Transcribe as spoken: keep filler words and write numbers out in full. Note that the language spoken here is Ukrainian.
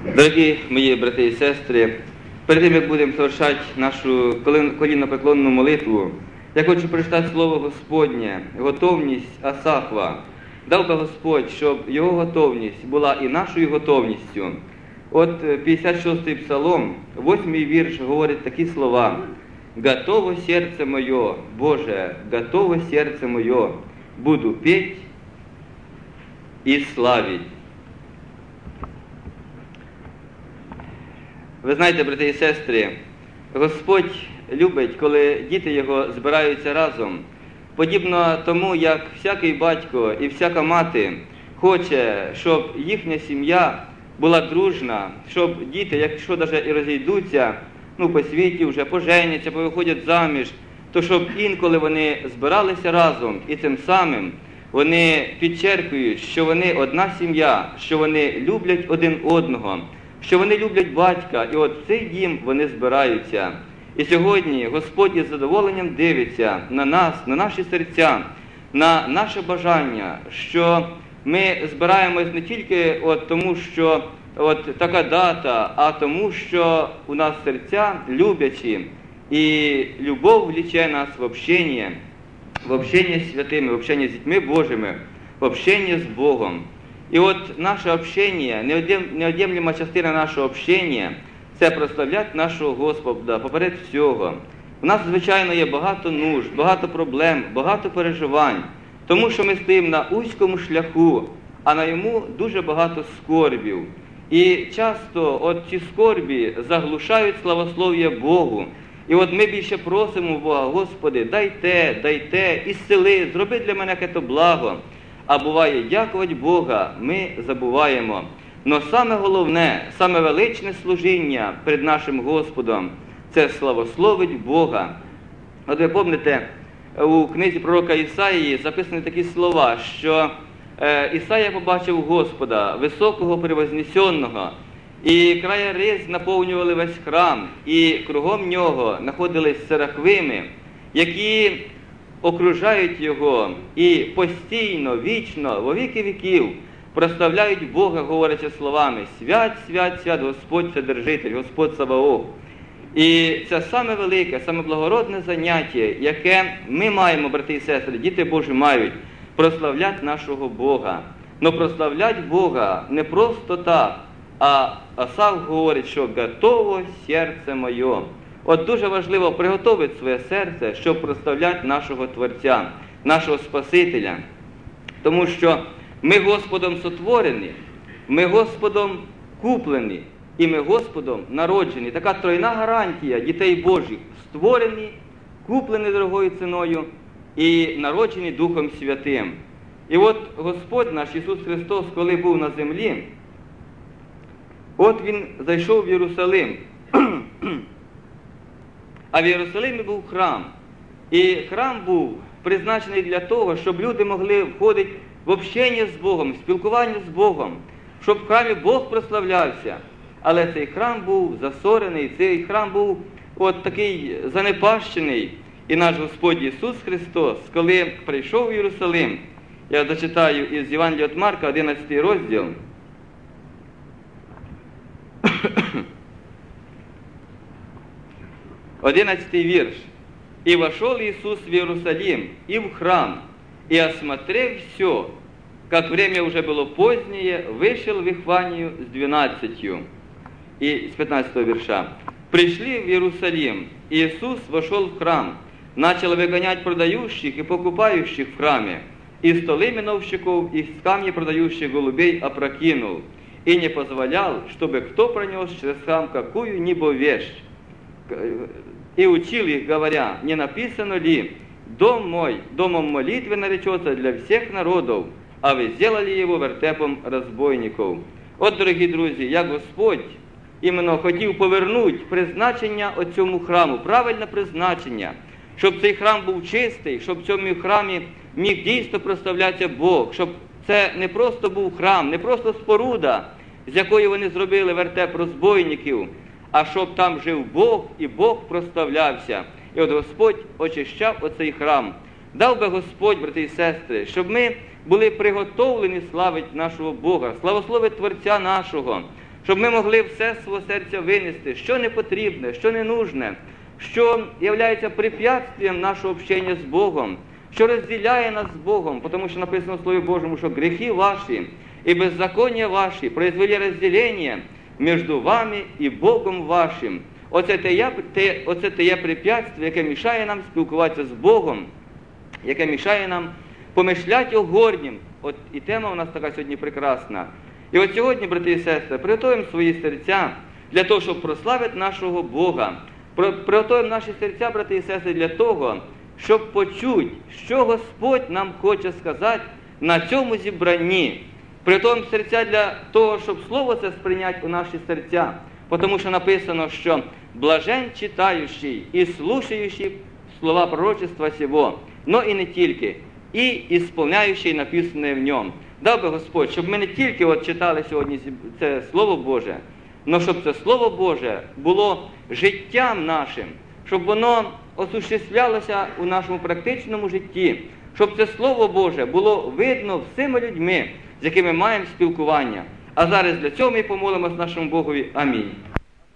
Дорогі мої брати і сестри, перед тим, як будемо совершати нашу коліннопреклонну молитву, я хочу прочитати слово Господнє, готовність Асафа. Дав би Господь, щоб його готовність була і нашою готовністю. От п'ятдесят шостий псалом, восьмий вірш говорить такі слова: «Готово серце моє, Боже, готово серце моє, буду петь і славить». Ви знаєте, брати і сестри, Господь любить, коли діти Його збираються разом. Подібно тому, як всякий батько і всяка мати хоче, щоб їхня сім'я була дружна, щоб діти, якщо навіть і розійдуться, ну, по світі вже поженяться, повиходять заміж, то щоб інколи вони збиралися разом і цим самим вони підчеркують, що вони одна сім'я, що вони люблять один одного, що вони люблять батька, і от в цей дім вони збираються. І сьогодні Господь із задоволенням дивиться на нас, на наші серця, на наше бажання, що ми збираємось не тільки от тому, що от така дата, а тому, що у нас серця люблячі, і любов вліче нас в общення, в общення з святими, в общення з дітьми Божими, в общення з Богом. І от наше общення, неод'ємлема частина нашого общення – це прославляти нашого Господа поперед всього. У нас, звичайно, є багато нужд, багато проблем, багато переживань, тому що ми стоїмо на узькому шляху, а на йому дуже багато скорбів. І часто от ці скорбі заглушають славослов'я Богу. І от ми більше просимо Бога: Господи, дай те, дай те, ісцели, зроби для мене яке-то благо. А буває, дякувати Бога, ми забуваємо. Но саме головне, саме величне служіння перед нашим Господом – це славословить Бога. От ви пам'ятаєте, у книзі пророка Ісаїї записані такі слова, що е, Ісаїя побачив Господа, високого, превознесенного, і края риз наповнювали весь храм, і кругом нього знаходились серафими, які окружають його і постійно, вічно, во віки віків прославляють Бога, говорячи словами: «Свят, свят, свят, Господь Вседержитель, Господь Саваоф». І це саме велике, саме благородне заняття, яке ми маємо, брати і сестри, діти Божі мають, прославляти нашого Бога. Но прославляти Бога не просто так, а Асаф говорить, що «готово серце моє». От дуже важливо приготовити своє серце, щоб прославляти нашого Творця, нашого Спасителя. Тому що ми Господом сотворені, ми Господом куплені, і ми Господом народжені. Така тройна гарантія дітей Божих: створені, куплені дорогою ціною і народжені Духом Святим. І от Господь наш Ісус Христос, коли був на землі, от Він зайшов в Єрусалим. А в Єрусалимі був храм. І храм був призначений для того, щоб люди могли входити в общення з Богом, в спілкування з Богом, щоб в храмі Бог прославлявся. Але цей храм був засорений, цей храм був от такий занепащений. І наш Господь Ісус Христос, коли прийшов в Єрусалим, я зачитаю із Євангелія від Марка, одинадцятий розділ, одиннадцатый вірш. «И вошел Иисус в Иерусалим и в храм, и, осмотрев все, как время уже было позднее, вышел в Вифанию с двенадцатью». И с пятнадцатого верша. «Пришли в Иерусалим, и Иисус вошел в храм, начал выгонять продающих и покупающих в храме, и столы миновщиков, и скамьи продающих голубей опрокинул, и не позволял, чтобы кто пронес через храм какую-нибудь вещь. И учил их, говоря: не написано ли: дом мой домом молитвы наречется для всех народов, а ви сделали його вертепом розбойників». От, дорогі друзі, як Господь іменно хотів повернути призначення оцьому храму, правильне призначення, щоб цей храм був чистий, щоб в цьому храмі міг дійсно прославлятися Бог, щоб це не просто був храм, не просто споруда, з якої вони зробили вертеп розбойників, а щоб там жив Бог і Бог прославлявся. І от Господь очищав оцей храм. Дав би Господь, брати і сестри, щоб ми були приготовлені славити нашого Бога, славословити Творця нашого, щоб ми могли все свого серця винести, що не потрібне, що не нужне, що є препятствием нашого общення з Богом, що розділяє нас з Богом, тому що написано в Слові Божому, що гріхи ваші і беззаконня ваші произвели розділення між вами і Богом вашим. Оце те є, те, оце те є препятствие, яке мішає нам спілкуватися з Богом, яке мішає нам помишляти о горнім. От і тема у нас така сьогодні прекрасна. І от сьогодні, брати і сестри, приготуємо свої серця для того, щоб прославити нашого Бога. Приготуємо наші серця, брати і сестри, для того, щоб почути, що Господь нам хоче сказати на цьому зібранні. Приготуємо серця для того, щоб Слово це сприйняти у наші серця. Тому що написано, що блажен читаючий і слушаючий слова пророчества сего, но і не тільки, і ісполняючий написане в ньому. Дав би Господь, щоб ми не тільки от читали сьогодні це Слово Боже, але щоб це Слово Боже було життям нашим, щоб воно осуществлялося у нашому практичному житті, щоб це Слово Боже було видно всіми людьми, з якими маємо спілкування. А зараз для цього ми помолимось нашому Богові. Амінь.